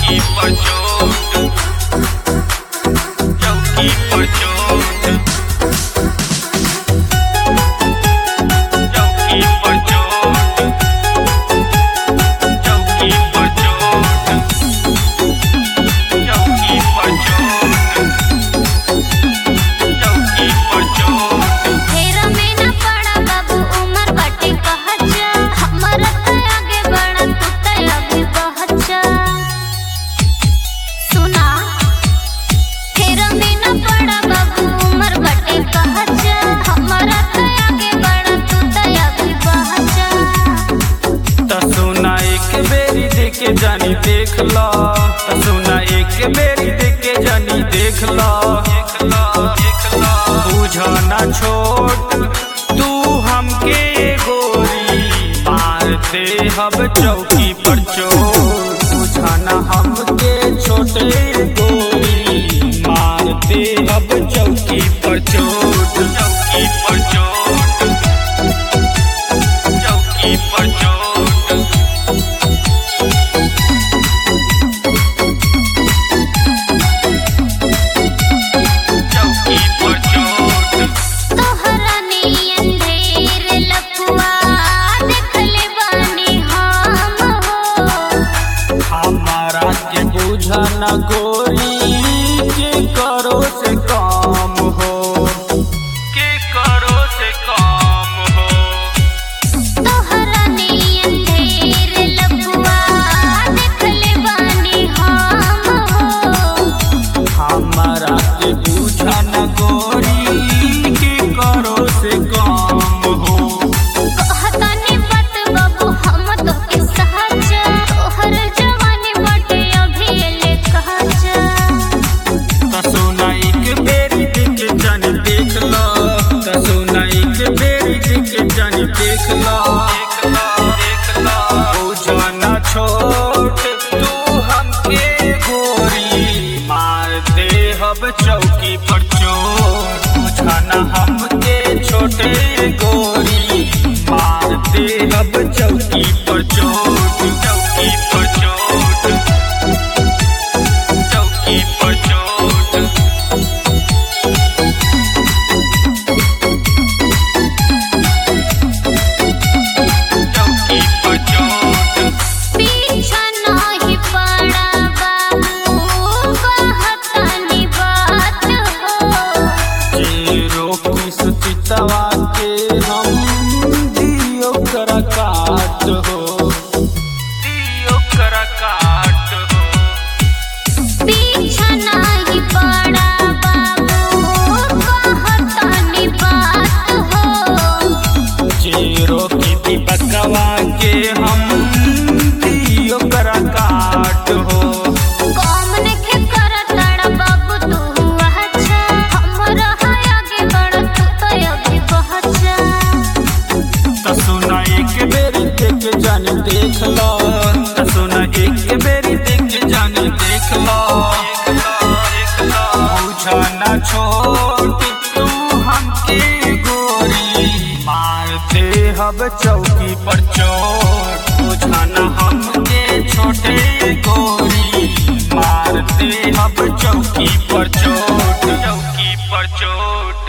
चौकी पर चोट, चौकी पर चोट, चौकी पर चोट, चौकी पर चोट, चौकी पर चोट, चौकी पर चोट। फेरा में न पड़ा बाबू उमर बाटे कहजा, हमरा त आगे बढ़ा तू त अभी बहजा। सुना फेरा में न पड़ा बाबू उमर बाटे कहजा, हमरा त आगे बढ़ा तू त अभी बहजा। त सुना एक बेरी देके जानी देख ला, त सुना एक बेरी देके जानी देख ला, बुझा ना छोट तू हमके गोरी, मारते हब चौकी पर चोट। बुझा ना हमके छोटे गोरी, मारते हब चौकी पर चोट, चौकी पर चोट, चौकी पर चोट, चौकी पर चोट। तोहरा नियन ढेर लफुआ देखले बानी हम हो। हमारा के बुझा न गोरी, के करो से काम हो, के करो से काम हो। तोहरा नियन ढेर लफुआ देखले बानी हम हो। हमारा के बुझा न गोरी, के करो से काम हो। कहतानी बात बाबू हम तोके सहजा, तोहर जवानी बाटे अभी ले कहजा। त सुना एक बेरी देख जानी देख ला, त सुना एक बेरी देख जानी देख ला, बुझा न छोट तू हमके गोरी, मारते हब चौकी पर चोट। बुझा न हमके छोटे गोरी, मारते हब चौकी पर चोट, चौकी पर चोट, चौकी पर चोट, चौकी पर चोट। पीछा नाही पड़ा बाबू कहतानी बात हो। जीरो की सुचितवा के हम दियो कर काट हो, दियो कर काट हो। पीछा नाही पड़ा बाबू कहतानी बात हो। जीरो की दीपकवा के हम दियो कर काट हो। कौम नखे करतड़ बाबू तू अच्छा, हमरा है आगे बढ़ तू तो अभी बहजा। त सुना एक बेरी देख जानी देख ला, त सुना एक बेरी देख जानी देख ला, बुझा ना छोट तू हमके गोरी, मारते हब चौकी पर चोट। बुझा ना हमके छोटे गोरी, मारते हब चौकी पर चोट, चौकी पर चोट।